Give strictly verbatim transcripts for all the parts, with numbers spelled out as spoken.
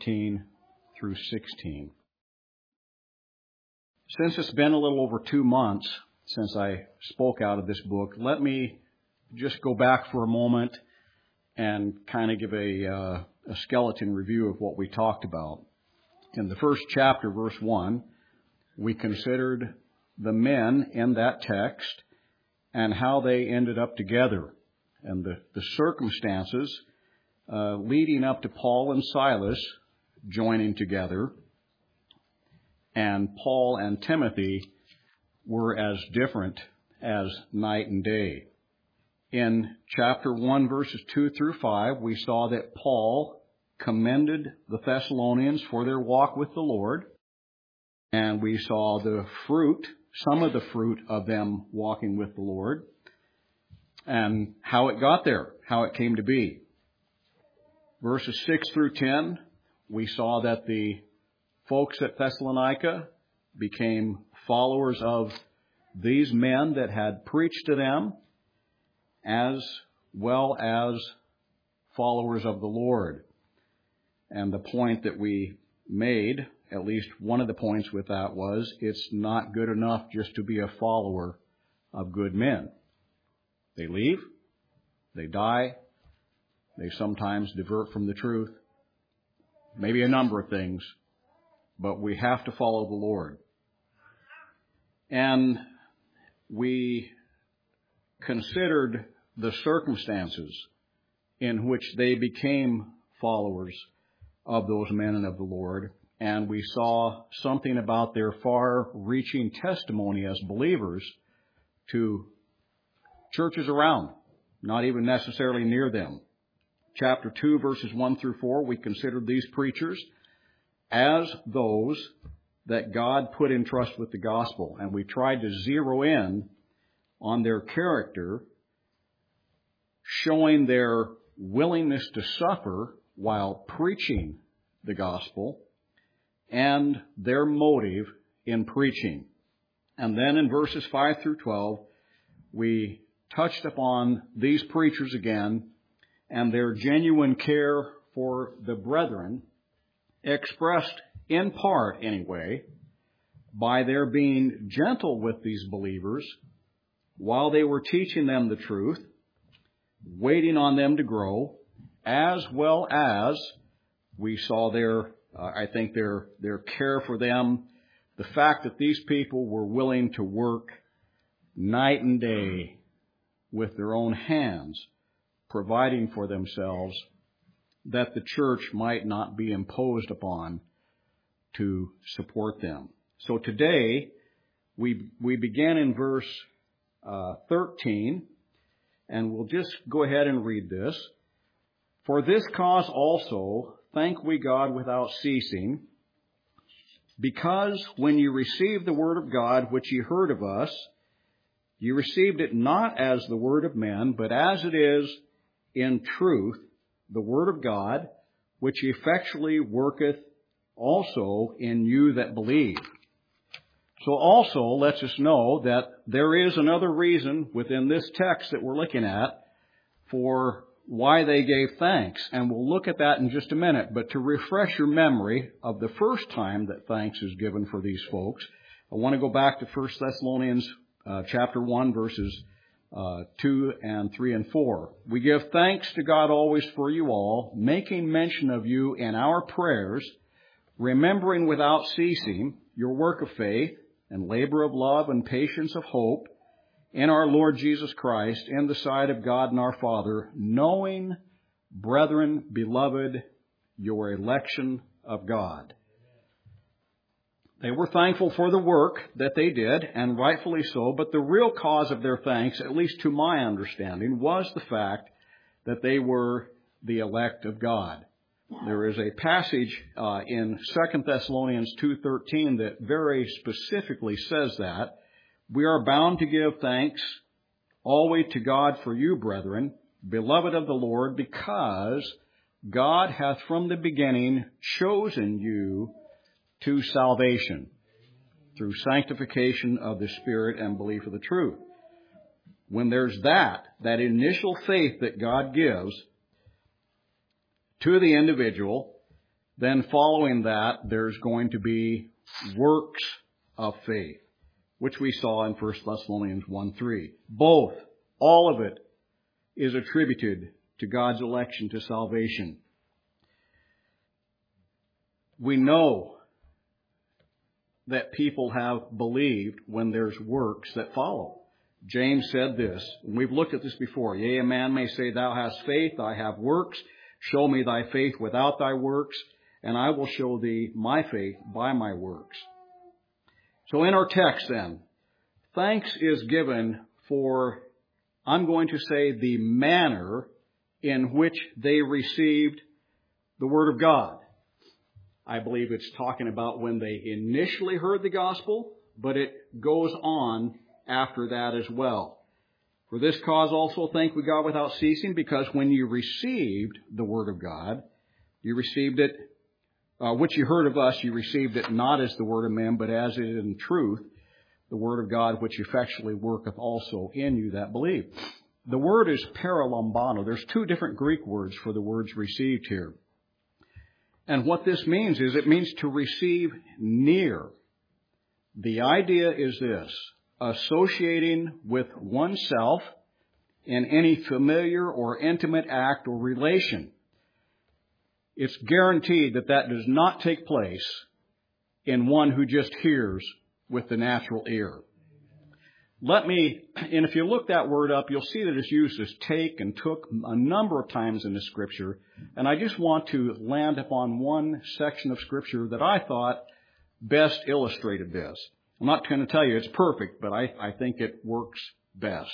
fifteen through sixteen. Since it's been a little over two months since I spoke out of this book, let me just go back for a moment and kind of give a, uh, a skeleton review of what we talked about. In the first chapter, verse one, we considered the men in that text and how they ended up together and the, the circumstances uh, leading up to Paul and Silas joining together. And Paul and Timothy were as different as night and day. In chapter one, verses two through five, we saw that Paul commended the Thessalonians for their walk with the Lord. And we saw the fruit, some of the fruit of them walking with the Lord, and how it got there, how it came to be. Verses six through ten, we saw that the folks at Thessalonica became followers of these men that had preached to them, as well as followers of the Lord. And the point that we made, at least one of the points with that, was it's not good enough just to be a follower of good men. They leave, they die, they sometimes divert from the truth, maybe a number of things, but we have to follow the Lord. And we considered the circumstances in which they became followers of those men and of the Lord. And we saw something about their far-reaching testimony as believers to churches around, not even necessarily near them. Chapter two, verses one through four, we considered these preachers as those that God put in trust with the gospel. And we tried to zero in on their character, showing their willingness to suffer while preaching the gospel, and their motive in preaching. And then in verses five through twelve, we touched upon these preachers again and their genuine care for the brethren, expressed in part anyway by their being gentle with these believers while they were teaching them the truth, waiting on them to grow, as well as we saw their Uh, I think their their care for them, the fact that these people were willing to work night and day with their own hands, providing for themselves, that the church might not be imposed upon to support them. So today, we we begin in verse uh, thirteen, and we'll just go ahead and read this. For this cause also thank we God without ceasing, because when you received the word of God which ye heard of us, you received it not as the word of men, but as it is in truth the word of God, which effectually worketh also in you that believe. So also lets us know that there is another reason within this text that we're looking at for why they gave thanks. And we'll look at that in just a minute. But to refresh your memory of the first time that thanks is given for these folks, I want to go back to First Thessalonians uh, chapter one, verses uh, two and three and four. We give thanks to God always for you all, making mention of you in our prayers, remembering without ceasing your work of faith and labor of love and patience of hope in our Lord Jesus Christ, in the sight of God and our Father, knowing, brethren, beloved, your election of God. They were thankful for the work that they did, and rightfully so, but the real cause of their thanks, at least to my understanding, was the fact that they were the elect of God. There is a passage uh, in Second Thessalonians two thirteen that very specifically says that. We are bound to give thanks always to God for you, brethren, beloved of the Lord, because God hath from the beginning chosen you to salvation through sanctification of the Spirit and belief of the truth. When there's that, that initial faith that God gives to the individual, then following that, there's going to be works of faith, which we saw in First Thessalonians one three. Both, all of it, is attributed to God's election to salvation. We know that people have believed when there's works that follow. James said this, and we've looked at this before. Yea, a man may say, thou hast faith, I have works. Show me thy faith without thy works, and I will show thee my faith by my works. So in our text then, thanks is given for, I'm going to say, the manner in which they received the Word of God. I believe it's talking about when they initially heard the gospel, but it goes on after that as well. For this cause also thank we God without ceasing, because when you received the Word of God, you received it, uh, which you heard of us, you received it not as the word of men, but as it is in truth, the Word of God, which effectually worketh also in you that believe. The word is paralambano. There's two different Greek words for the words received here. And what this means is it means to receive near. The idea is this: associating with oneself in any familiar or intimate act or relation. It's guaranteed that that does not take place in one who just hears with the natural ear. Let me, and if you look that word up, you'll see that it's used as take and took a number of times in the Scripture. And I just want to land upon one section of Scripture that I thought best illustrated this. I'm not going to tell you it's perfect, but I, I think it works best.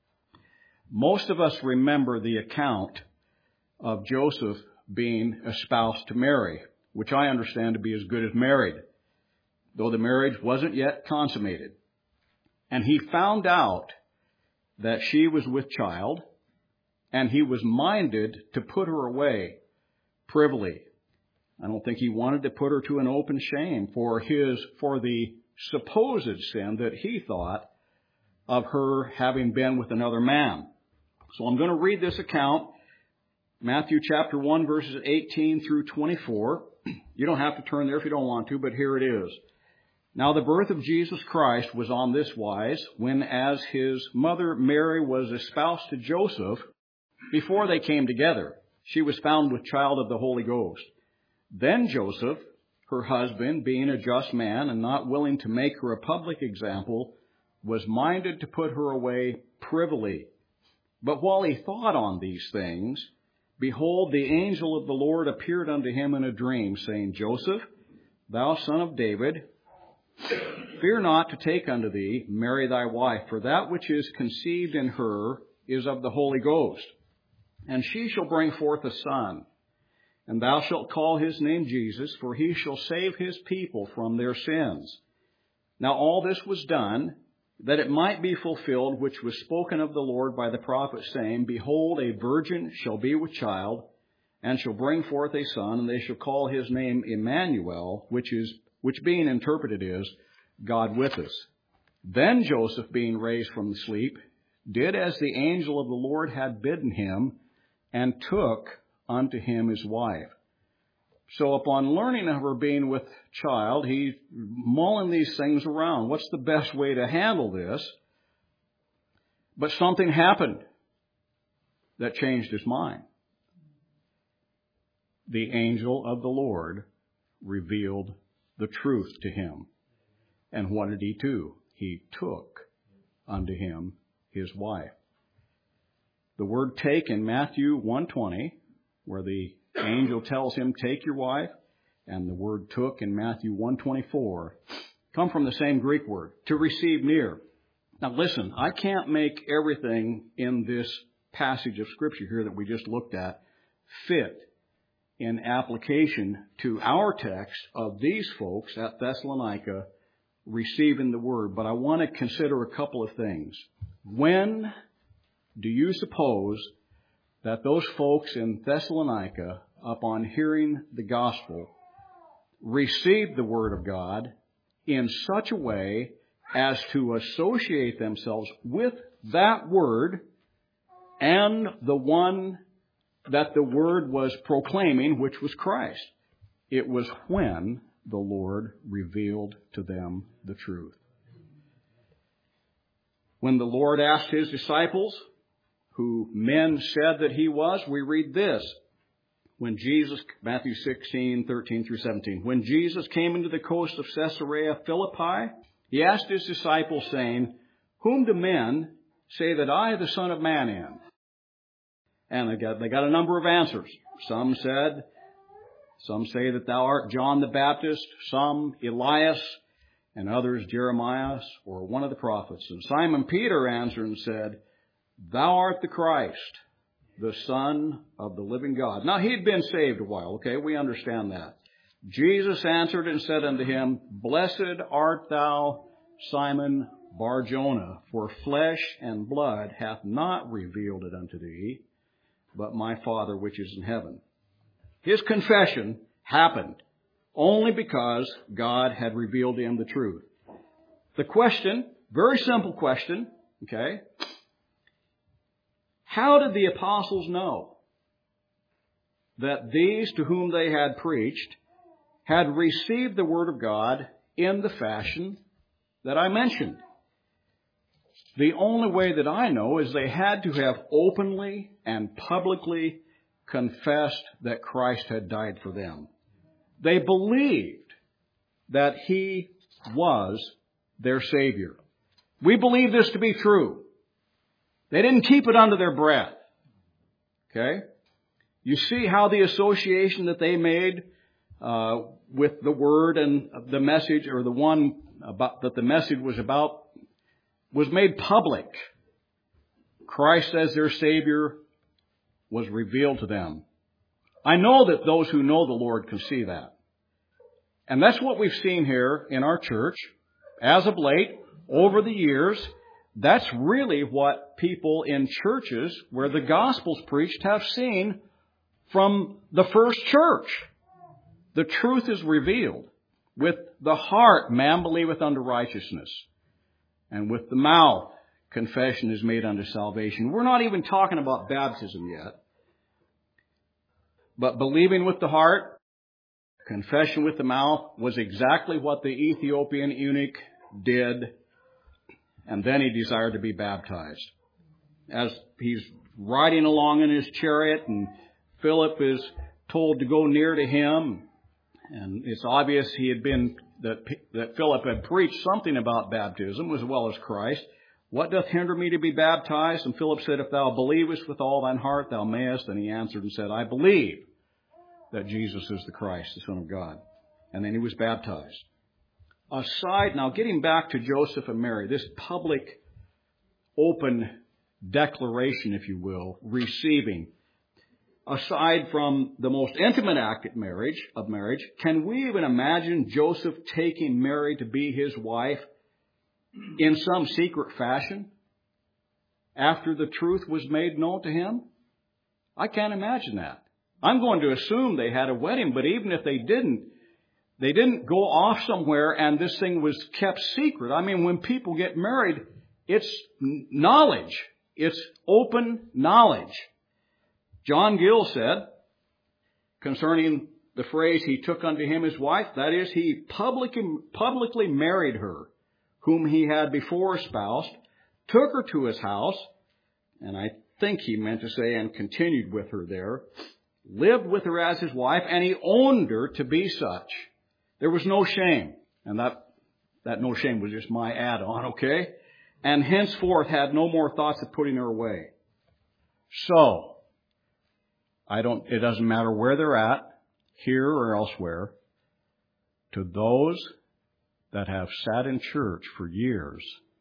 Most of us remember the account of Joseph being espoused to Mary, which I understand to be as good as married, though the marriage wasn't yet consummated. And he found out that she was with child, and he was minded to put her away privily. I don't think he wanted to put her to an open shame for his, for the supposed sin that he thought of her having been with another man. So I'm going to read this account, Matthew chapter one, verses eighteen through twenty-four. You don't have to turn there if you don't want to, but here it is. Now the birth of Jesus Christ was on this wise, when as his mother Mary was espoused to Joseph, before they came together, she was found with child of the Holy Ghost. Then Joseph, her husband, being a just man and not willing to make her a public example, was minded to put her away privily. But while he thought on these things, behold, the angel of the Lord appeared unto him in a dream, saying, Joseph, thou son of David, fear not to take unto thee Mary thy wife, for that which is conceived in her is of the Holy Ghost. And she shall bring forth a son, and thou shalt call his name Jesus, for he shall save his people from their sins. Now all this was done, that it might be fulfilled, which was spoken of the Lord by the prophet, saying, Behold, a virgin shall be with child, and shall bring forth a son, and they shall call his name Emmanuel, which is which being interpreted is, God with us. Then Joseph, being raised from sleep, did as the angel of the Lord had bidden him, and took unto him his wife. So upon learning of her being with child, he mulling these things around. What's the best way to handle this? But something happened that changed his mind. The angel of the Lord revealed the truth to him. And what did he do? He took unto him his wife. The word take in Matthew one twenty, where the angel tells him, take your wife, and the word took in Matthew one twenty-four, come from the same Greek word, to receive near. Now listen, I can't make everything in this passage of Scripture here that we just looked at fit in application to our text of these folks at Thessalonica receiving the word. But I want to consider a couple of things. When do you suppose that those folks in Thessalonica, upon hearing the gospel, received the word of God in such a way as to associate themselves with that word and the one that the word was proclaiming, which was Christ? it was when the Lord revealed to them the truth. When the Lord asked his disciples, who men said that he was, we read this. When Jesus, Matthew sixteen, thirteen through seventeen, when Jesus came into the coast of Caesarea Philippi, he asked his disciples, saying, whom do men say that I, the Son of Man, am? And they got, they got a number of answers. Some said, some say that thou art John the Baptist, some Elias, and others Jeremiah or one of the prophets. And Simon Peter answered and said, thou art the Christ, the Son of the living God. Now, he'd been saved a while, okay? We understand that. Jesus answered and said unto him, blessed art thou, Simon Bar-Jonah, for flesh and blood hath not revealed it unto thee, but my Father which is in heaven. His confession happened only because God had revealed to him the truth. The question, very simple question, okay? How did the apostles know that these to whom they had preached had received the Word of God in the fashion that I mentioned? The only way that I know is they had to have openly and publicly confessed that Christ had died for them. They believed that he was their Savior. We believe this to be true. They didn't keep it under their breath. Okay? You see how the association that they made uh, with the Word and the message, or the one about that the message was about, was made public. Christ as their Savior was revealed to them. I know that those who know the Lord can see that. And that's what we've seen here in our church as of late, over the years. That's really what people in churches where the gospel's preached have seen from the first church. The truth is revealed. With the heart, man believeth unto righteousness. And with the mouth, confession is made unto salvation. We're not even talking about baptism yet. But believing with the heart, confession with the mouth was exactly what the Ethiopian eunuch did. And then he desired to be baptized. As he's riding along in his chariot and Philip is told to go near to him, and it's obvious he had been, that, that Philip had preached something about baptism as well as Christ. What doth hinder me to be baptized? And Philip said, if thou believest with all thine heart, thou mayest. And he answered and said, I believe that Jesus is the Christ, the Son of God. And then he was baptized. Aside, now getting back to Joseph and Mary, this public, open declaration, if you will, receiving, aside from the most intimate act of marriage, of marriage, can we even imagine Joseph taking Mary to be his wife in some secret fashion after the truth was made known to him? I can't imagine that. I'm going to assume they had a wedding, but even if they didn't, they didn't go off somewhere and this thing was kept secret. I mean, when people get married, it's knowledge. It's open knowledge. John Gill said, concerning the phrase, he took unto him his wife, that is, he publicly, publicly married her, whom he had before espoused, took her to his house, and I think he meant to say, and continued with her there, lived with her as his wife, and he owned her to be such. There was no shame. And that, that no shame was just my add-on, okay? And henceforth had no more thoughts of putting her away. So, I don't, it doesn't matter where they're at, here or elsewhere, to those that have sat in church for years,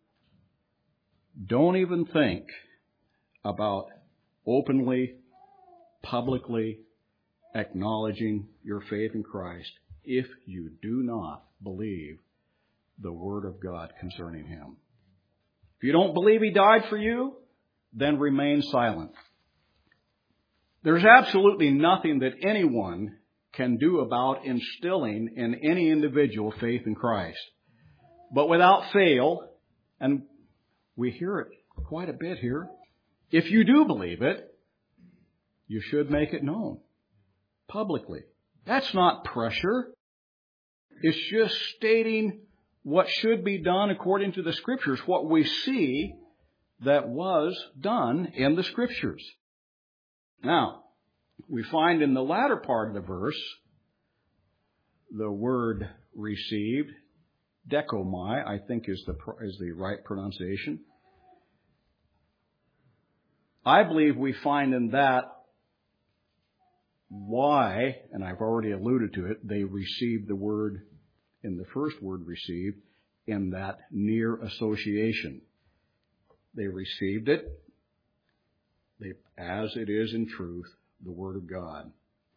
don't even think about openly, publicly acknowledging your faith in Christ if you do not believe the Word of God concerning Him. If you don't believe He died for you, then remain silent. There's absolutely nothing that anyone can do about instilling in any individual faith in Christ. But without fail, and we hear it quite a bit here, if you do believe it, you should make it known publicly. That's not pressure. It's just stating what should be done according to the Scriptures, what we see that was done in the Scriptures. Now, we find in the latter part of the verse, the word received, dekomai, I think is the, is the right pronunciation. I believe we find in that why, and I've already alluded to it, they received the word in the first word received in that near association. They received it they, as it is in truth, the Word of God.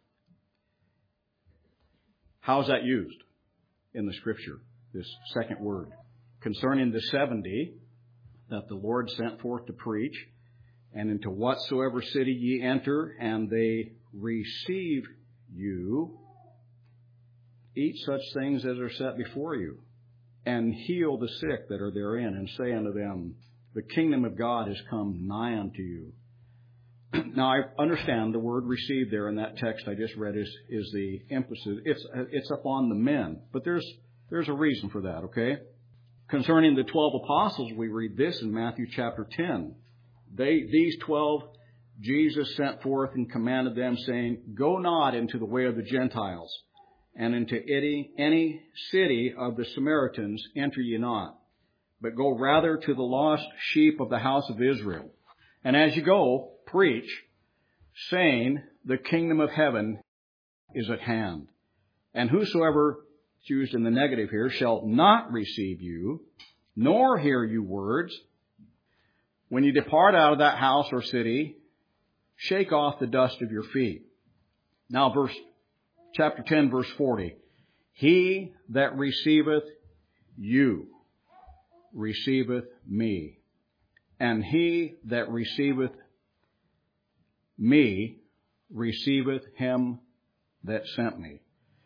How's that used in the Scripture, this second word? Concerning the seventy that the Lord sent forth to preach, and into whatsoever city ye enter, and they receive you, eat such things as are set before you, and heal the sick that are therein, and say unto them, the kingdom of God is come nigh unto you. Now, I understand the word received there in that text I just read is, is the emphasis. It's, it's upon the men, but there's, there's a reason for that, okay? Concerning the twelve apostles, we read this in Matthew chapter ten. They, these twelve, Jesus sent forth and commanded them, saying, go not into the way of the Gentiles, and into any, any city of the Samaritans enter ye not, but go rather to the lost sheep of the house of Israel. And as you go, preach, saying, the kingdom of heaven is at hand. And whosoever, it's used in the negative here, shall not receive you, nor hear you words, when you depart out of that house or city, shake off the dust of your feet. Now, verse chapter ten, verse forty. He that receiveth you receiveth me, and he that receiveth me receiveth him that sent me.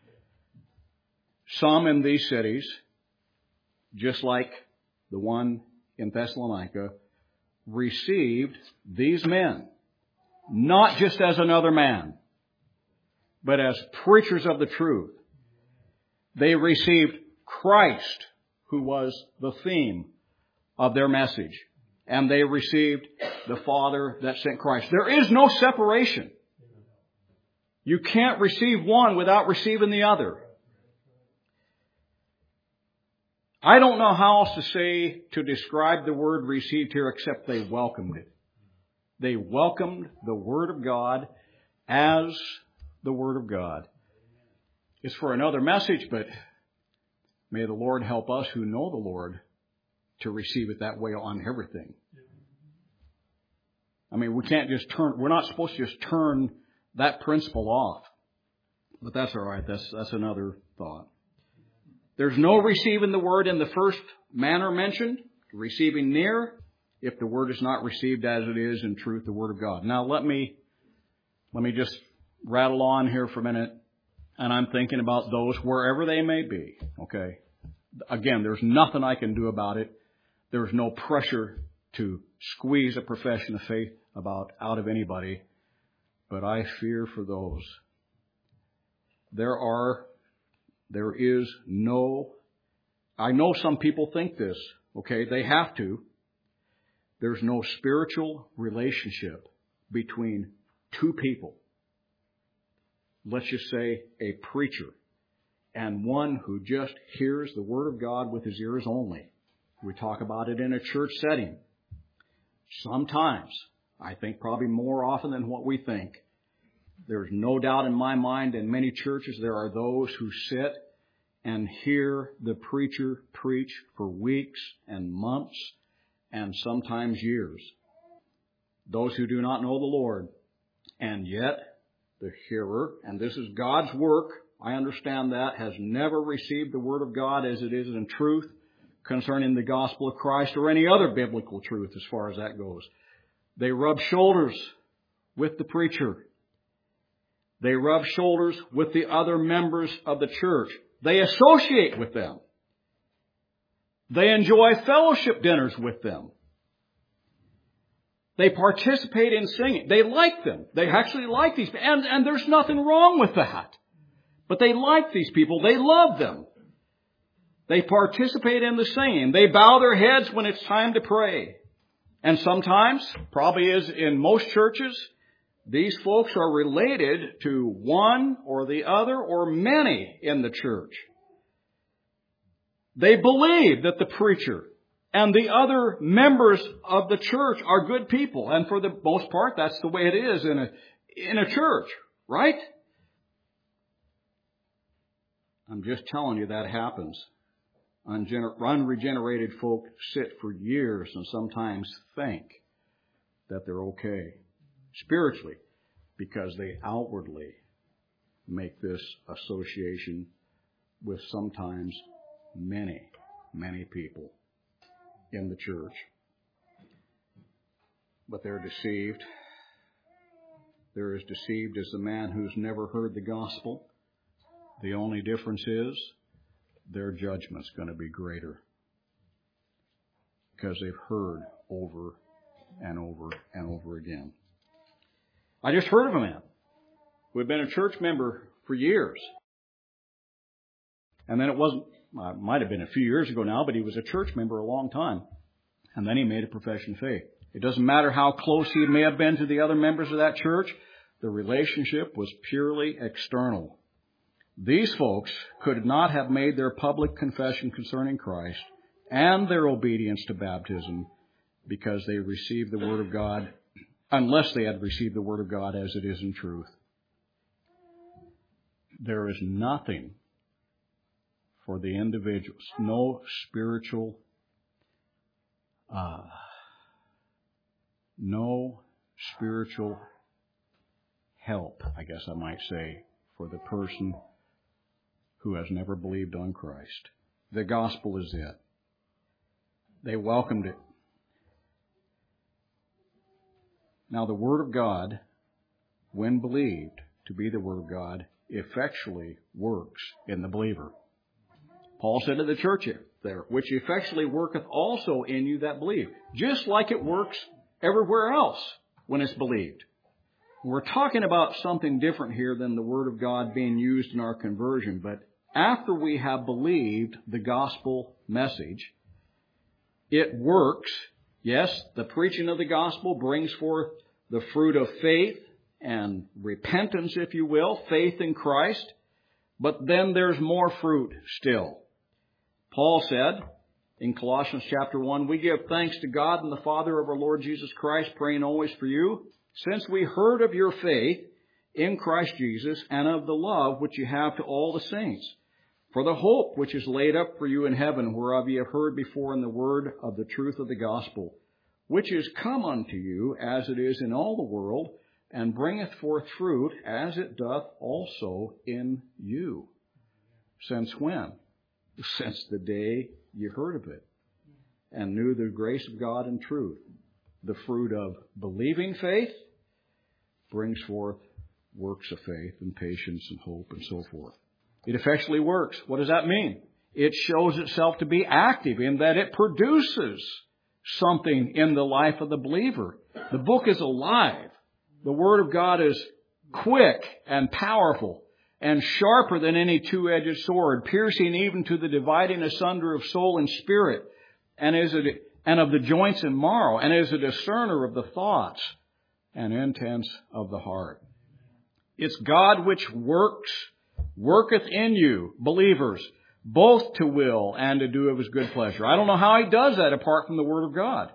Some in these cities, just like the one in Thessalonica, received these men, not just as another man, but as preachers of the truth. They received Christ, who was the theme of their message, and they received the Father that sent Christ. There is no separation. You can't receive one without receiving the other. I don't know how else to say, to describe the word received here, except they welcomed it. They welcomed the Word of God as the Word of God. It's for another message, but may the Lord help us who know the Lord to receive it that way on everything. I mean, we can't just turn, we're not supposed to just turn that principle off. But that's all right. That's, that's another thought. There's no receiving the word in the first manner mentioned, receiving near, if the word is not received as it is in truth, the Word of God. Now let me, let me just rattle on here for a minute, and I'm thinking about those wherever they may be, okay? Again, there's nothing I can do about it. There's no pressure to squeeze a profession of faith about out of anybody, but I fear for those. There are There is no, I know some people think this, okay, they have to. There's no spiritual relationship between two people. Let's just say a preacher and one who just hears the Word of God with his ears only. We talk about it in a church setting. Sometimes, I think probably more often than what we think, there's no doubt in my mind in many churches there are those who sit and hear the preacher preach for weeks and months and sometimes years. Those who do not know the Lord. And yet, the hearer, and this is God's work, I understand that, has never received the Word of God as it is in truth concerning the gospel of Christ or any other biblical truth as far as that goes. They rub shoulders with the preacher. They rub shoulders with the other members of the church. They associate with them. They enjoy fellowship dinners with them. They participate in singing. They like them. They actually like these. And, and there's nothing wrong with that. But they like these people. They love them. They participate in the singing. They bow their heads when it's time to pray. And sometimes, probably is in most churches, these folks are related to one or the other or many in the church. They believe that the preacher and the other members of the church are good people. And for the most part, that's the way it is in a, in a church, right? I'm just telling you that happens. Unregenerated folk sit for years and sometimes think that they're okay spiritually because they outwardly make this association with sometimes many, many people in the church. But they're deceived. They're as deceived as the man who's never heard the gospel. The only difference is their judgment's going to be greater because they've heard over and over and over again. I just heard of a man who had been a church member for years. And then it wasn't, uh, it might have been a few years ago now, but he was a church member a long time. And then he made a profession of faith. It doesn't matter how close he may have been to the other members of that church. The relationship was purely external. These folks could not have made their public confession concerning Christ and their obedience to baptism because they received the Word of God, unless they had received the Word of God as it is in truth. There is nothing for the individuals, no spiritual, uh, no spiritual help, I guess I might say, for the person who has never believed on Christ. The gospel is it. They welcomed it. Now the Word of God, when believed to be the Word of God, effectually works in the believer. Paul said to the church there, which effectually worketh also in you that believe, just like it works everywhere else when it's believed. We're talking about something different here than the Word of God being used in our conversion, but after we have believed the gospel message, it works. Yes, the preaching of the gospel brings forth the fruit of faith and repentance, if you will, faith in Christ. But then there's more fruit still. Paul said in Colossians chapter one, we give thanks to God and the Father of our Lord Jesus Christ, praying always for you, since we heard of your faith in Christ Jesus and of the love which you have to all the saints, for the hope which is laid up for you in heaven, whereof ye have heard before in the word of the truth of the gospel, which is come unto you as it is in all the world, and bringeth forth fruit as it doth also in you. Since when? Since the day you heard of it and knew the grace of God and truth. The fruit of believing faith brings forth works of faith and patience and hope and so forth. It effectually works. What does that mean? It shows itself to be active in that it produces something in the life of the believer. The book is alive. The Word of God is quick and powerful and sharper than any two-edged sword, piercing even to the dividing asunder of soul and spirit, and is a, and of the joints and marrow, and is a discerner of the thoughts and intents of the heart. It's God which works, worketh in you, believers, both to will and to do of His good pleasure. I don't know how He does that apart from the Word of God.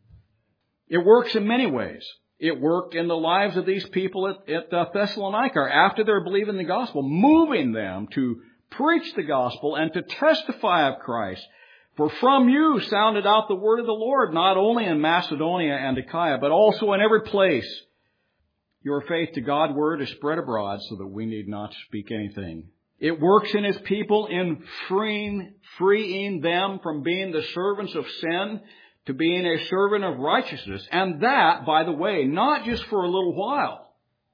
It works in many ways. It worked in the lives of these people at, at uh, Thessalonica after they're believing the gospel, moving them to preach the gospel and to testify of Christ. For from you sounded out the word of the Lord, not only in Macedonia and Achaia, but also in every place. Your faith to God's word is spread abroad so that we need not speak anything. It works in His people in freeing, freeing them from being the servants of sin to being a servant of righteousness. And that, by the way, not just for a little while.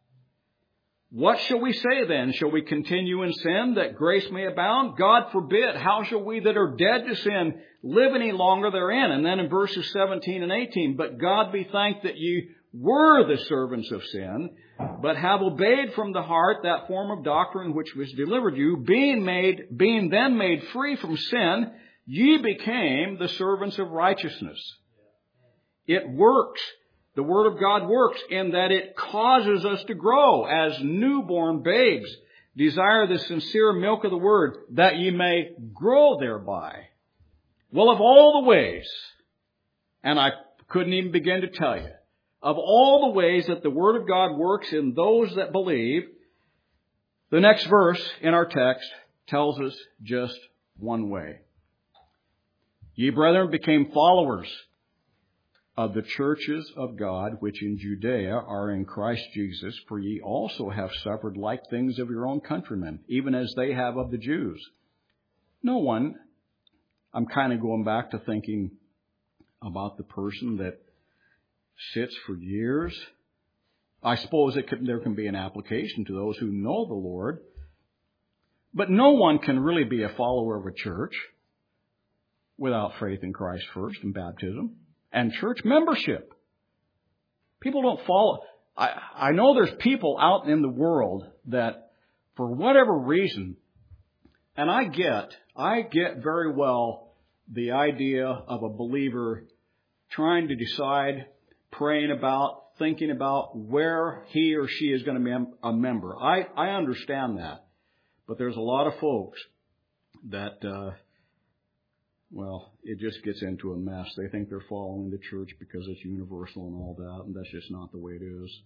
What shall we say then? Shall we continue in sin that grace may abound? God forbid. How shall we that are dead to sin live any longer therein? And then in verses seventeen and eighteen, but God be thanked that ye were the servants of sin, but have obeyed from the heart that form of doctrine which was delivered you, being made, being then made free from sin, ye became the servants of righteousness. It works. The Word of God works in that it causes us to grow as newborn babes. Desire the sincere milk of the Word, that ye may grow thereby. Well, of all the ways, and I couldn't even begin to tell you, of all the ways that the Word of God works in those that believe, the next verse in our text tells us just one way. Ye, brethren, became followers of the churches of God, which in Judea are in Christ Jesus, for ye also have suffered like things of your own countrymen, even as they have of the Jews. No one, I'm kind of going back to thinking about the person that sits for years. I suppose it could, there can be an application to those who know the Lord. But no one can really be a follower of a church without faith in Christ first and baptism and church membership. People don't follow. I, I know there's people out in the world that, for whatever reason, and I get, I get very well the idea of a believer trying to decide, praying about, thinking about where he or she is going to be a member. I, I understand that. But there's a lot of folks that, uh, well, it just gets into a mess. They think they're following the church because it's universal and all that, and that's just not the way it is.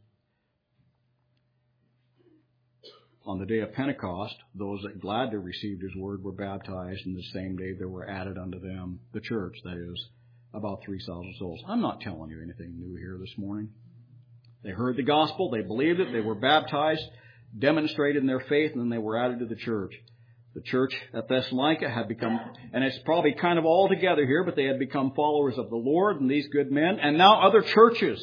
On the day of Pentecost, those that gladly received His word were baptized, and the same day there were added unto them, the church, that is, about three thousand souls. I'm not telling you anything new here this morning. They heard the gospel, they believed it, they were baptized, demonstrated in their faith, and then they were added to the church. The church at Thessalonica had become, and it's probably kind of all together here, but they had become followers of the Lord and these good men, and now other churches.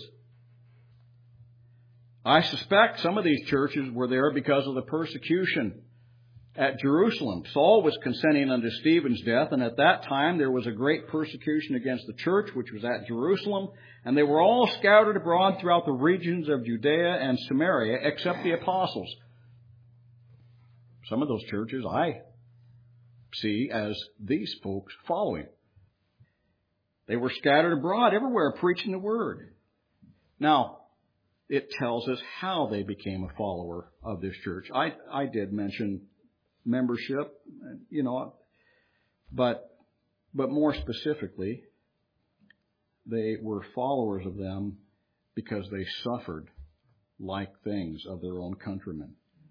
I suspect some of these churches were there because of the persecution at Jerusalem. Saul was consenting unto Stephen's death, and at that time there was a great persecution against the church, which was at Jerusalem, and they were all scattered abroad throughout the regions of Judea and Samaria, except the apostles. Some of those churches I see as these folks following. They were scattered abroad everywhere preaching the word. Now, it tells us how they became a follower of this church. I, I did mention membership, you know, but, but more specifically, they were followers of them because they suffered like things of their own countrymen.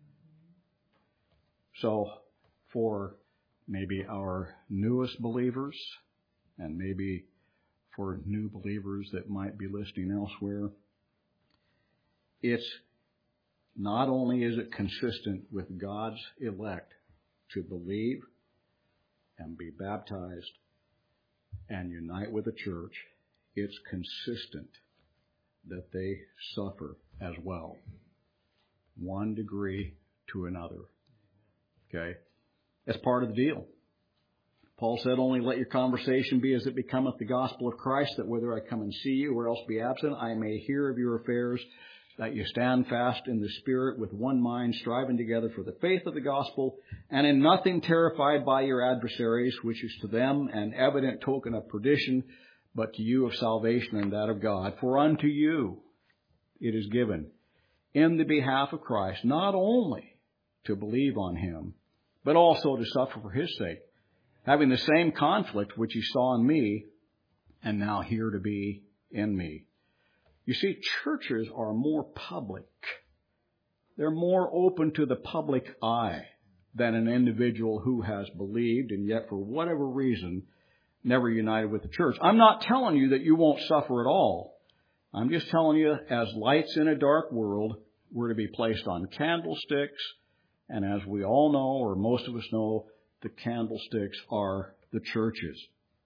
So, for maybe our newest believers, and maybe for new believers that might be listening elsewhere, it's not only is it consistent with God's elect to believe and be baptized and unite with the church, it's consistent that they suffer as well, one degree to another. Okay? That's part of the deal. Paul said, only let your conversation be as it becometh the gospel of Christ, that whether I come and see you or else be absent, I may hear of your affairs, that you stand fast in the Spirit with one mind, striving together for the faith of the gospel, and in nothing terrified by your adversaries, which is to them an evident token of perdition, but to you of salvation and that of God. For unto you it is given in the behalf of Christ, not only to believe on Him, but also to suffer for His sake, having the same conflict which you saw in me, and now here to be in me. You see, churches are more public. They're more open to the public eye than an individual who has believed and yet for whatever reason never united with the church. I'm not telling you that you won't suffer at all. I'm just telling you, as lights in a dark world, we're to be placed on candlesticks. And as we all know, or most of us know, the candlesticks are the churches.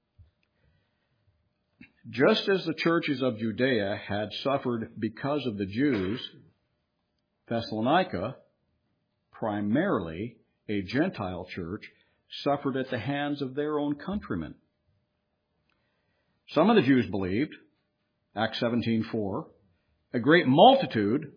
Just as the churches of Judea had suffered because of the Jews, Thessalonica, primarily a Gentile church, suffered at the hands of their own countrymen. Some of the Jews believed, Acts seventeen four, a great multitude,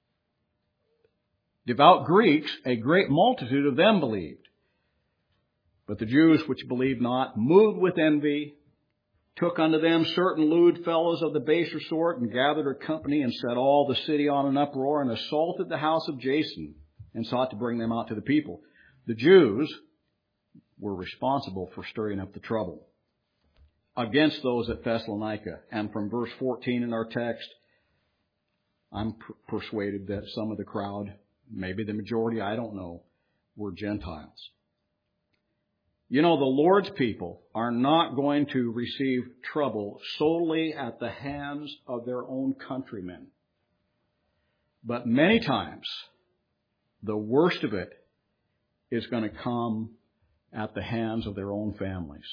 devout Greeks, a great multitude of them believed. But the Jews which believed not, moved with envy, took unto them certain lewd fellows of the baser sort, and gathered a company, and set all the city on an uproar, and assaulted the house of Jason, and sought to bring them out to the people. The Jews were responsible for stirring up the trouble against those at Thessalonica. And from verse fourteen in our text, I'm per- persuaded that some of the crowd, maybe the majority, I don't know, were Gentiles. You know, the Lord's people are not going to receive trouble solely at the hands of their own countrymen. But many times, the worst of it is going to come at the hands of their own families.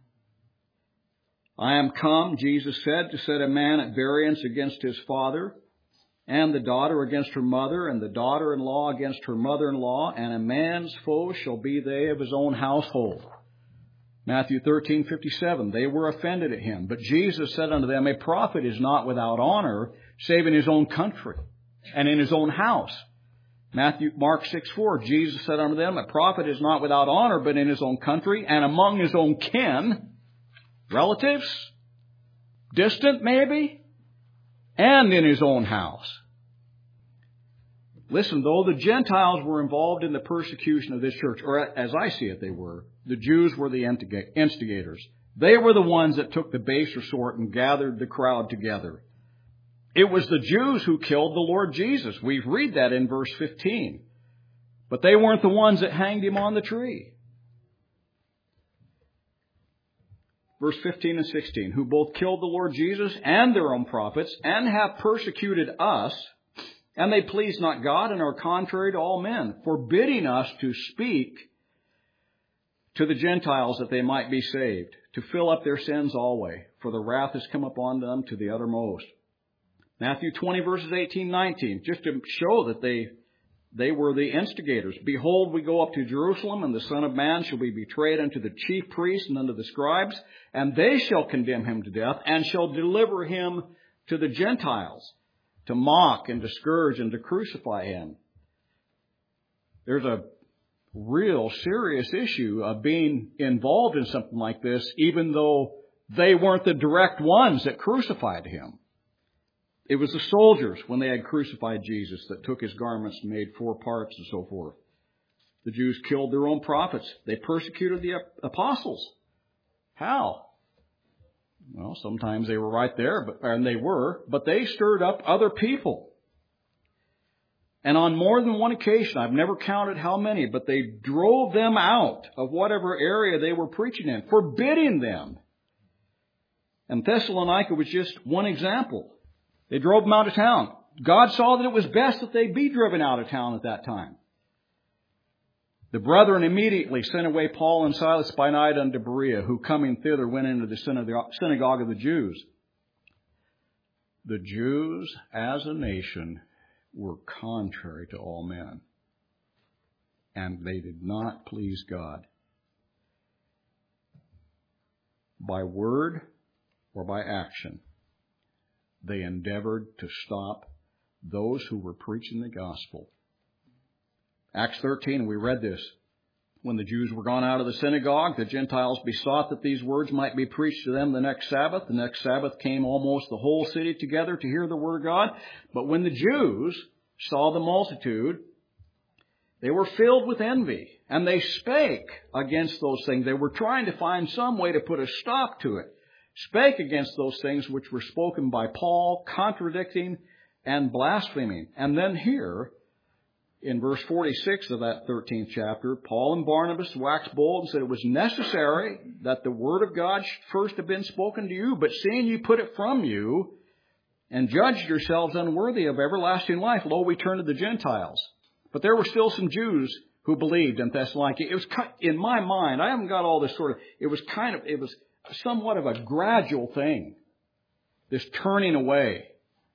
I am come, Jesus said, to set a man at variance against his father, and the daughter against her mother, and the daughter-in-law against her mother-in-law, and a man's foes shall be they of his own household. Matthew thirteen fifty-seven, they were offended at him. But Jesus said unto them, a prophet is not without honor, save in his own country, and in his own house. Matthew, Mark six four, Jesus said unto them, a prophet is not without honor, but in his own country, and among his own kin, relatives, distant maybe, and in his own house. Listen, though the Gentiles were involved in the persecution of this church, or as I see it they were, the Jews were the instigators. They were the ones that took the baser sort and gathered the crowd together. It was the Jews who killed the Lord Jesus. We read that in verse fifteen. But they weren't the ones that hanged him on the tree. Verse fifteen and sixteen, who both killed the Lord Jesus and their own prophets, and have persecuted us, and they please not God, and are contrary to all men, forbidding us to speak to the Gentiles that they might be saved, to fill up their sins always, for the wrath has come upon them to the uttermost. Matthew twenty, verses eighteen, nineteen, just to show that they they were the instigators. Behold, we go up to Jerusalem, and the Son of Man shall be betrayed unto the chief priests and unto the scribes, and they shall condemn him to death, and shall deliver him to the Gentiles, to mock and to scourge and to crucify him. There's a real serious issue of being involved in something like this, even though they weren't the direct ones that crucified him. It was the soldiers, when they had crucified Jesus, that took his garments and made four parts and so forth. The Jews killed their own prophets. They persecuted the apostles. How? Well, sometimes they were right there, but, and they were, but they stirred up other people. And on more than one occasion, I've never counted how many, but they drove them out of whatever area they were preaching in, forbidding them. And Thessalonica was just one example. They drove them out of town. God saw that it was best that they be driven out of town at that time. The brethren immediately sent away Paul and Silas by night unto Berea, who coming thither went into the synagogue of the Jews. The Jews as a nation were contrary to all men, and they did not please God. By word or by action, they endeavored to stop those who were preaching the gospel. Acts thirteen, we read this. When the Jews were gone out of the synagogue, the Gentiles besought that these words might be preached to them the next Sabbath. The next Sabbath came almost the whole city together to hear the word of God. But when the Jews saw the multitude, they were filled with envy, and they spake against those things. They were trying to find some way to put a stop to it. Spake against those things which were spoken by Paul, contradicting and blaspheming. And then here, in verse forty-six of that thirteenth chapter, Paul and Barnabas waxed bold and said it was necessary that the word of God should first have been spoken to you, but seeing you put it from you, and judged yourselves unworthy of everlasting life, lo, we turn to the Gentiles. But there were still some Jews who believed in Thessalonica. It was, in my mind, I haven't got all this sort of, it was kind of, it was somewhat of a gradual thing, this turning away.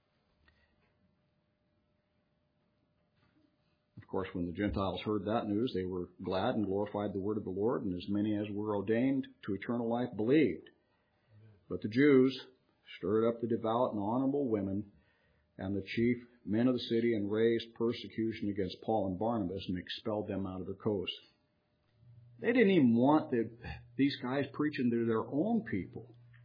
Of course, when the Gentiles heard that news, they were glad and glorified the word of the Lord, and as many as were ordained to eternal life believed. But the Jews stirred up the devout and honorable women and the chief men of the city and raised persecution against Paul and Barnabas and expelled them out of their coast. They didn't even want the, these guys preaching to their own people,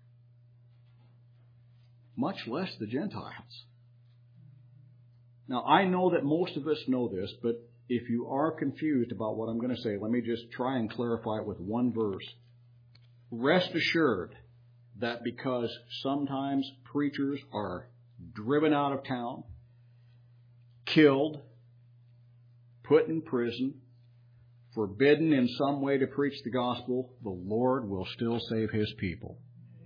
much less the Gentiles. Now, I know that most of us know this, but if you are confused about what I'm going to say, let me just try and clarify it with one verse. Rest assured that because sometimes preachers are driven out of town, killed, put in prison, forbidden in some way to preach the gospel, the Lord will still save His people.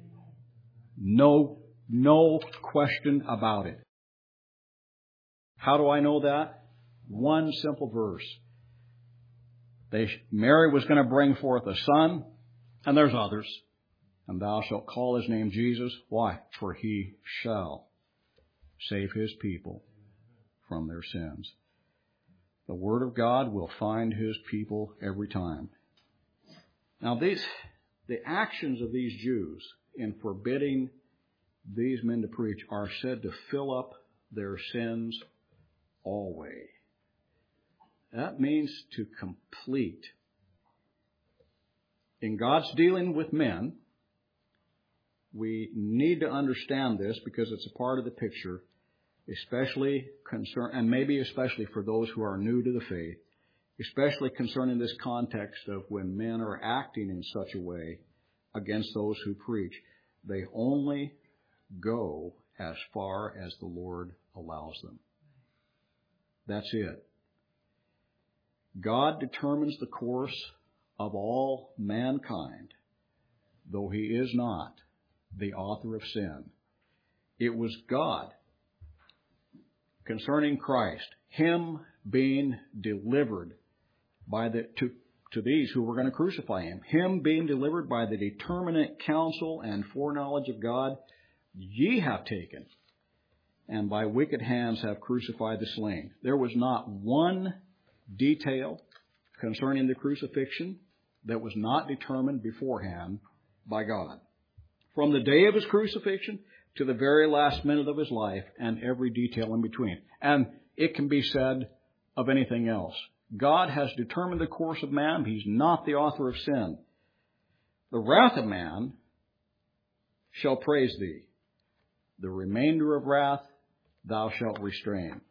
No, no question about it. How do I know that? One simple verse. They, Mary was going to bring forth a son, and there's others. And thou shalt call his name Jesus. Why? For he shall save his people from their sins. The Word of God will find His people every time. Now, these, the actions of these Jews in forbidding these men to preach are said to fill up their sins always. That means to complete. In God's dealing with men, we need to understand this because it's a part of the picture, especially concern, and maybe especially for those who are new to the faith, especially concerning this context of when men are acting in such a way against those who preach. They only go as far as the Lord allows them. That's it. God determines the course of all mankind, though He is not the author of sin. It was God, concerning Christ, Him being delivered by the to, to these who were going to crucify Him, Him being delivered by the determinate counsel and foreknowledge of God, ye have taken, and by wicked hands have crucified the slain. There was not one detail concerning the crucifixion that was not determined beforehand by God. From the day of His crucifixion to the very last minute of His life and every detail in between. And it can be said of anything else. God has determined the course of man. He's not the author of sin. The wrath of man shall praise Thee. The remainder of wrath Thou shalt restrain.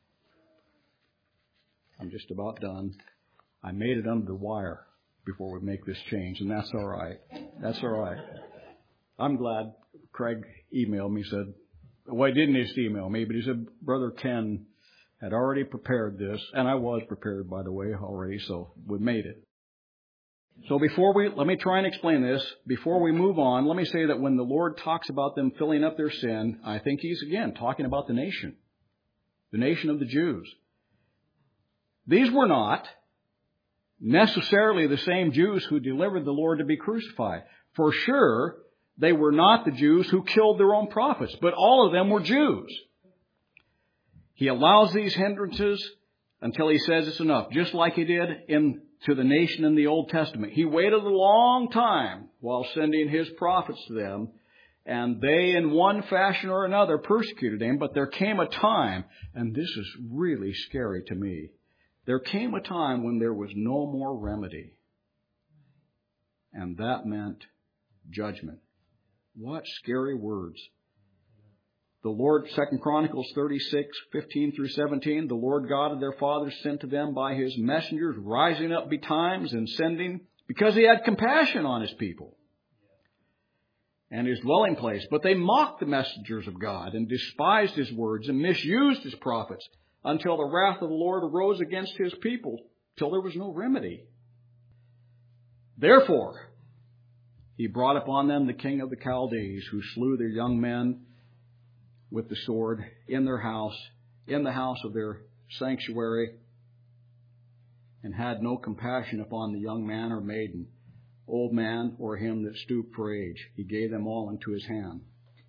I'm just about done. I made it under the wire before we make this change, and that's all right. That's all right. I'm glad Craig emailed me, said, well, he didn't just email me, but he said, Brother Ken had already prepared this, and I was prepared, by the way, already, so we made it. So before we, let me try and explain this. Before we move on, let me say that when the Lord talks about them filling up their sin, I think He's, again, talking about the nation, the nation of the Jews. These were not necessarily the same Jews who delivered the Lord to be crucified. For sure, they were not the Jews who killed their own prophets, but all of them were Jews. He allows these hindrances until He says it's enough, just like He did in to the nation in the Old Testament. He waited a long time while sending His prophets to them, and they in one fashion or another persecuted Him, but there came a time, and this is really scary to me, there came a time when there was no more remedy. And that meant judgment. What scary words. The Lord, Second Chronicles thirty-six, fifteen through seventeen, the Lord God of their fathers sent to them by His messengers, rising up betimes and sending, because He had compassion on His people and His dwelling place. But they mocked the messengers of God and despised His words and misused His prophets, until the wrath of the Lord arose against His people, till there was no remedy. Therefore, He brought upon them the king of the Chaldees, who slew their young men with the sword in their house, in the house of their sanctuary, and had no compassion upon the young man or maiden, old man or him that stooped for age. He gave them all into his hand.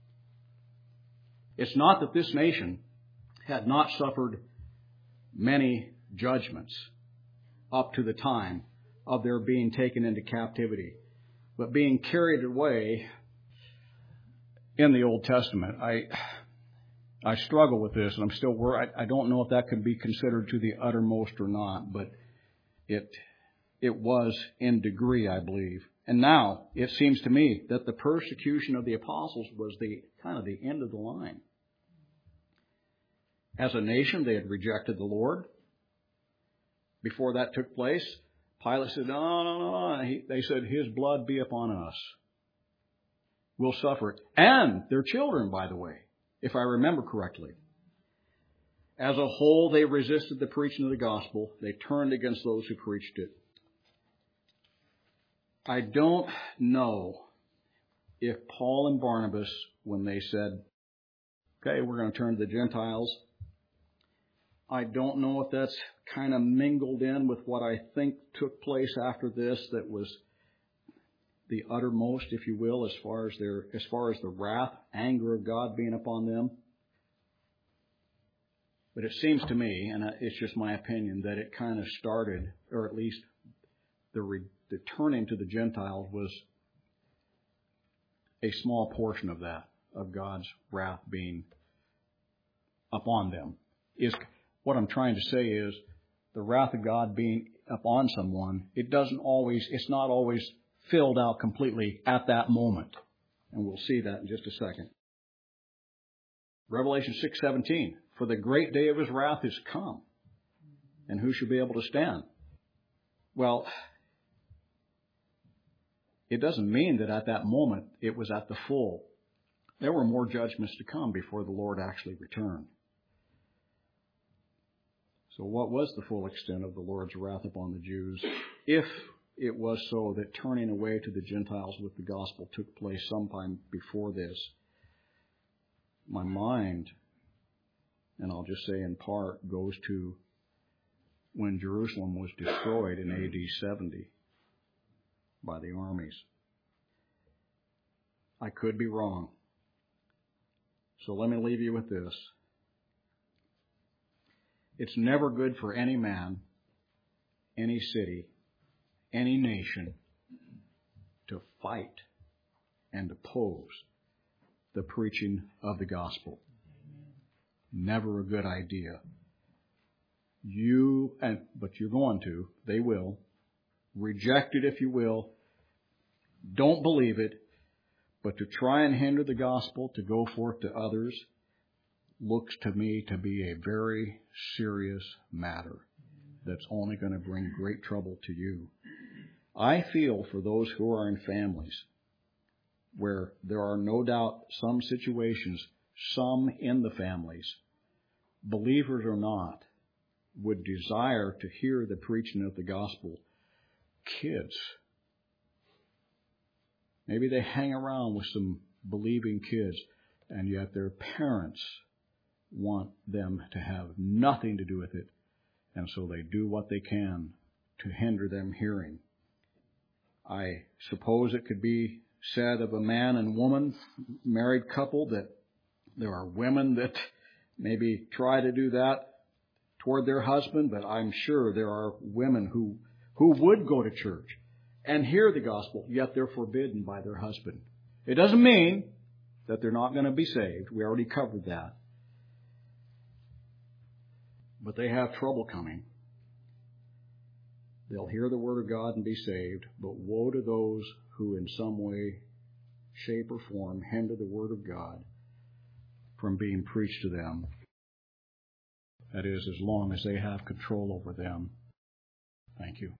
It's not that this nation had not suffered many judgments up to the time of their being taken into captivity, but being carried away in the Old Testament. I, I struggle with this, and I'm still worried. I don't know if that can be considered to the uttermost or not, but it it was in degree, I believe. And now it seems to me that the persecution of the apostles was the kind of the end of the line. As a nation, they had rejected the Lord. Before that took place, Pilate said, no, no, no, no. He, they said, his blood be upon us. We'll suffer it. And their children, by the way, if I remember correctly. As a whole, they resisted the preaching of the gospel. They turned against those who preached it. I don't know if Paul and Barnabas, when they said, okay, we're going to turn to the Gentiles, I don't know if that's kind of mingled in with what I think took place after this that was the uttermost, if you will, as far as their, as far as the wrath, anger of God being upon them. But it seems to me, and it's just my opinion, that it kind of started, or at least the, re, the turning to the Gentiles was a small portion of that, of God's wrath being upon them. Is what I'm trying to say is the wrath of God being upon someone, it doesn't always, it's not always filled out completely at that moment. And we'll see that in just a second. Revelation six seventeen, for the great day of his wrath is come, and who shall be able to stand? Well, it doesn't mean that at that moment it was at the full. There were more judgments to come before the Lord actually returned. So what was the full extent of the Lord's wrath upon the Jews, if it was so that turning away to the Gentiles with the gospel took place sometime before this? My mind, and I'll just say in part, goes to when Jerusalem was destroyed in A D seventy by the armies. I could be wrong. So let me leave you with this. It's never good for any man, any city, any nation to fight and oppose the preaching of the gospel. Never a good idea. You, and but you're going to, they will, reject it if you will, don't believe it, but to try and hinder the gospel to go forth to others looks to me to be a very serious matter that's only going to bring great trouble to you. I feel for those who are in families where there are no doubt some situations, some in the families, believers or not, would desire to hear the preaching of the gospel. Kids, maybe they hang around with some believing kids, and yet their parents want them to have nothing to do with it, and so they do what they can to hinder them hearing. I suppose it could be said of a man and woman, married couple, that there are women that maybe try to do that toward their husband, but I'm sure there are women who, who would go to church and hear the gospel, yet they're forbidden by their husband. It doesn't mean that they're not going to be saved. We already covered that. But they have trouble coming. They'll hear the word of God and be saved, but woe to those who in some way, shape, or form hinder the word of God from being preached to them. That is, as long as they have control over them. Thank you.